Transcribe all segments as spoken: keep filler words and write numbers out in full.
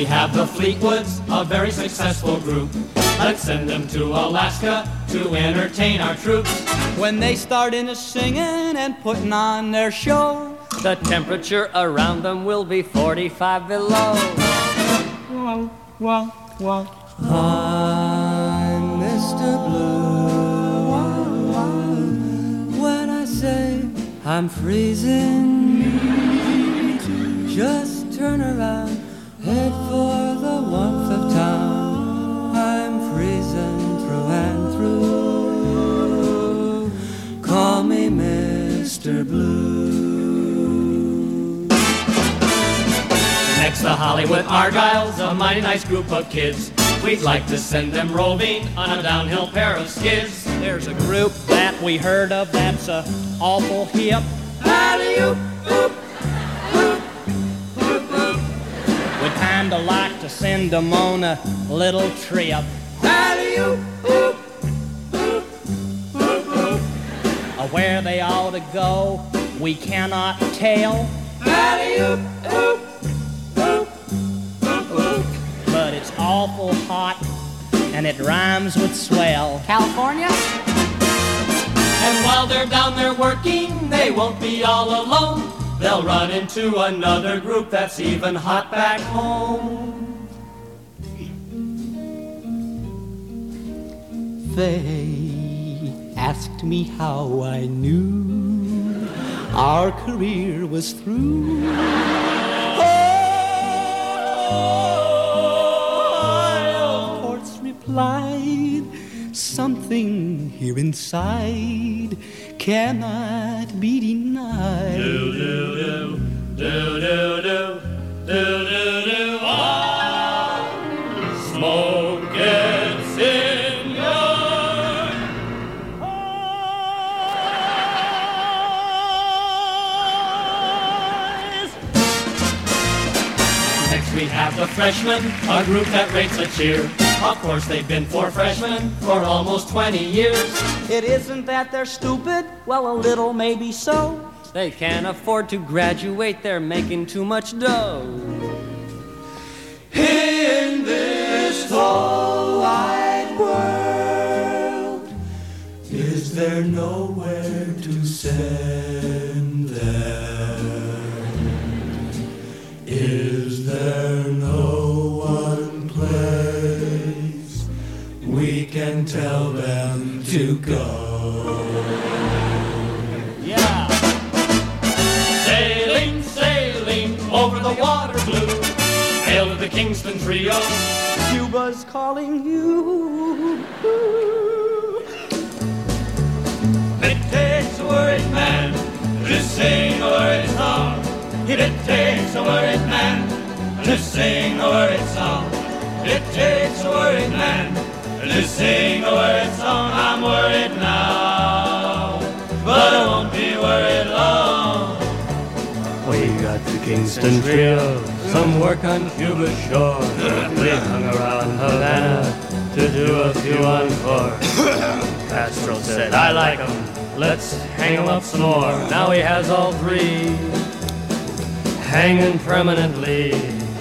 we have the Fleetwoods, a very successful group. Let's send them to Alaska to entertain our troops. When they start in a singing and putting on their show, the temperature around them will be forty-five below. Wah, wah, wah. I'm Mister Blue. When I say I'm freezing, just turn around, head for the warmth of town. I'm freezing through and through. Call me Mister Blue. Next, the Hollywood Argyles, a mighty nice group of kids. We'd like to send them roving on a downhill pair of skids. There's a group that we heard of that's a awful hip. Alley-oop, oop, oop, oop, oop. We'd kinda like to send them on a little trip. Alley-oop, oop, oop, oop, oop. Where they ought to go, we cannot tell. Alley-oop, oop, oop, oop, oop. But it's awful hot, and it rhymes with swell. California? And while they're down there working, they won't be all alone. They'll run into another group that's even hot back home. They asked me how I knew our career was through. I, of course, replied, something here inside cannot be denied. Do, do, do, do, do, do, do, do, do. Ah, smoke gets in your eyes. Next we have the Freshmen, a group that rates a cheer. Of course they've been four freshmen for almost twenty years. It isn't that they're stupid, well, a little maybe so. They can't afford to graduate, they're making too much dough. In this whole wide world, is there nowhere to send them? Is there no one place we can tell them to go? Yeah. Sailing, sailing over the water blue, hail to the Kingston Trio. Cuba's calling you. It takes a worried man to sing a worried song. It takes a worried man to sing a worried song. It takes a worried man to sing a worried song. I'm worried now, but I won't be worried long. We got the Kingston Trio, some work on Cuba's shore. We hung around Havana to do a few encores. Castro said, I like 'em, let's hang 'em up some more. Now he has all three hanging permanently.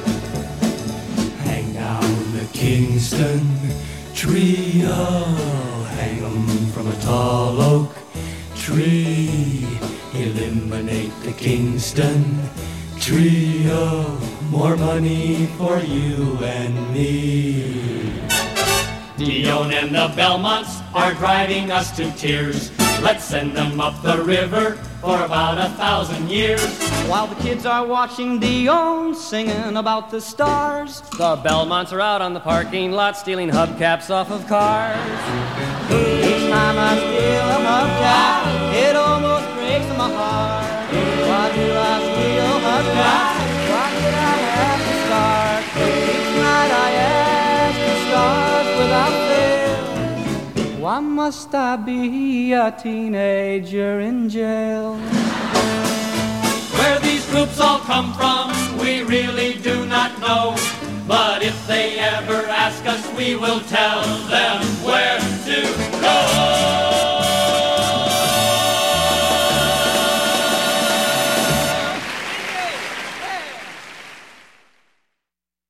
Hang down the Kingston Trio, hang 'em from a tall oak tree. Eliminate the Kingston Trio, more money for you and me. Dion and the Belmonts are driving us to tears. Let's send them up the river for about a thousand years. While the kids are watching Dion singing about the stars, The Belmonts are out on the parking lot stealing hubcaps off of cars. each time I steal a hubcap, it almost breaks my heart. Why do I steal hubcaps? Why did I have to start? Each night I ask the stars without fail, why must I be a teenager in jail? Where these groups all come from, we really do not know. But if they ever ask us, we will tell them where to go.